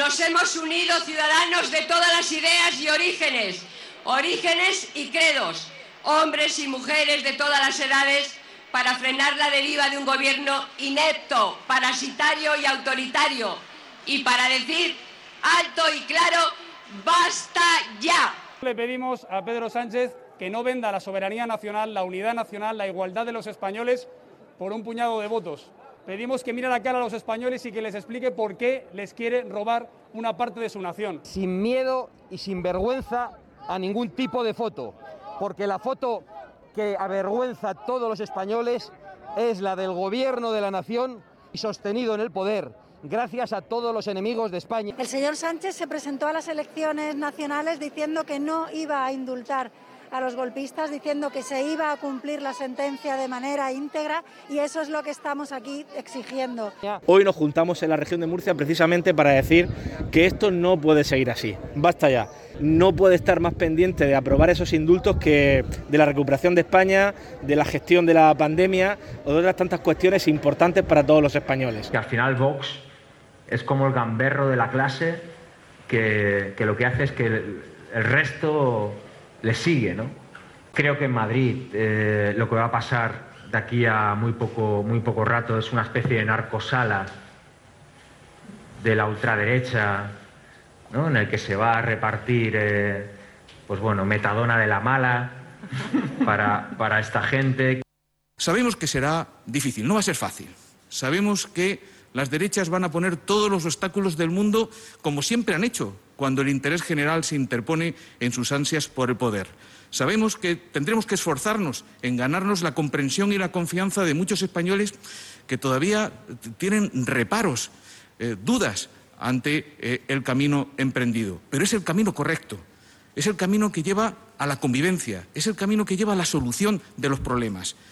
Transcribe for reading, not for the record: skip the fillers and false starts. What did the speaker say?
nos hemos unido ciudadanos de todas las ideas y orígenes y credos, hombres y mujeres de todas las edades, para frenar la deriva de un gobierno inepto, parasitario y autoritario, y para decir alto y claro, ¡basta ya! Le pedimos a Pedro Sánchez que no venda la soberanía nacional, la unidad nacional, la igualdad de los españoles por un puñado de votos. Pedimos que mire a la cara a los españoles y que les explique por qué les quiere robar una parte de su nación. Sin miedo y sin vergüenza a ningún tipo de foto, porque la foto que avergüenza a todos los españoles es la del gobierno de la nación y sostenido en el poder gracias a todos los enemigos de España. El señor Sánchez se presentó a las elecciones nacionales diciendo que no iba a indultar a los golpistas, diciendo que se iba a cumplir la sentencia de manera íntegra, y eso es lo que estamos aquí exigiendo. Hoy nos juntamos en la región de Murcia precisamente para decir que esto no puede seguir así. Basta ya. No puede estar más pendiente de aprobar esos indultos que de la recuperación de España, de la gestión de la pandemia o de otras tantas cuestiones importantes para todos los españoles. Que al final Vox es como el gamberro de la clase que lo que hace es que el resto le sigue, ¿no? Creo que en Madrid lo que va a pasar de aquí a muy poco rato es una especie de narcosala de la ultraderecha, ¿no? En el que se va a repartir, metadona de la mala para esta gente. Sabemos que será difícil, no va a ser fácil. Sabemos que las derechas van a poner todos los obstáculos del mundo, como siempre han hecho, cuando el interés general se interpone en sus ansias por el poder. Sabemos que tendremos que esforzarnos en ganarnos la comprensión y la confianza de muchos españoles que todavía tienen reparos, dudas ante el camino emprendido. Pero es el camino correcto, es el camino que lleva a la convivencia, es el camino que lleva a la solución de los problemas.